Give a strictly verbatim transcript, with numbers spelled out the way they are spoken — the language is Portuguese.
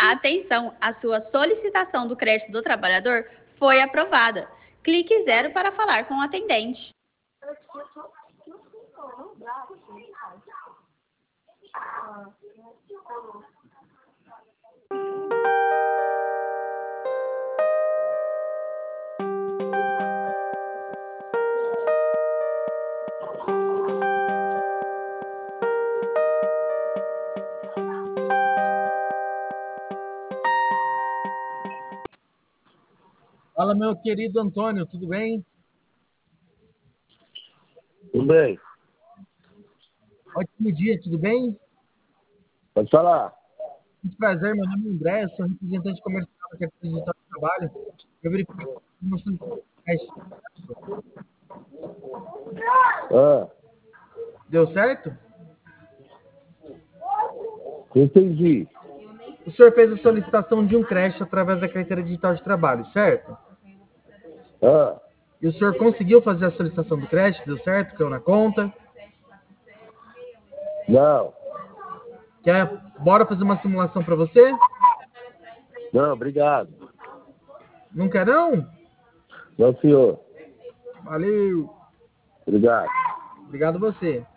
Atenção, a sua solicitação do crédito do trabalhador foi aprovada. Clique zero para falar com o atendente. Fala, meu querido Antônio, tudo bem? Tudo bem. Ótimo dia, tudo bem? Pode falar. Muito prazer, meu nome é André, sou representante comercial da Carteira Digital de Trabalho. Eu verifiquei uma solicitação de crédito. Ah, Deu certo? entendi. O senhor fez a solicitação de um crédito através da Carteira Digital de Trabalho, certo? Ah, E o senhor conseguiu fazer a solicitação do crédito? Deu certo? Caiu na conta? não. Quer? Bora fazer uma simulação para você? Não, obrigado. Não quer não? Não, senhor. Valeu! Obrigado. Obrigado você.